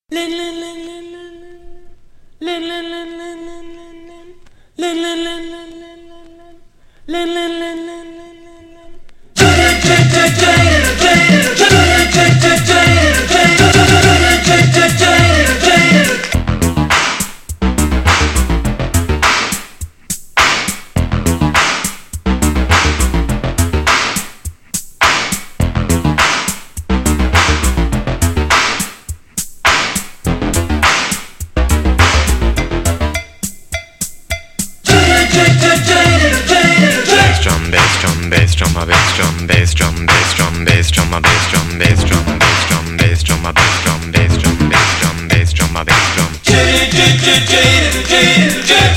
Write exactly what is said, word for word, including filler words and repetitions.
Bass drum, bass drum, bass drum, bass drum, bass drum, bass drum, bass drum, bass drum, bass drum, bass drum, bass drum, bass drum, bass drum, bass drum, bass drum.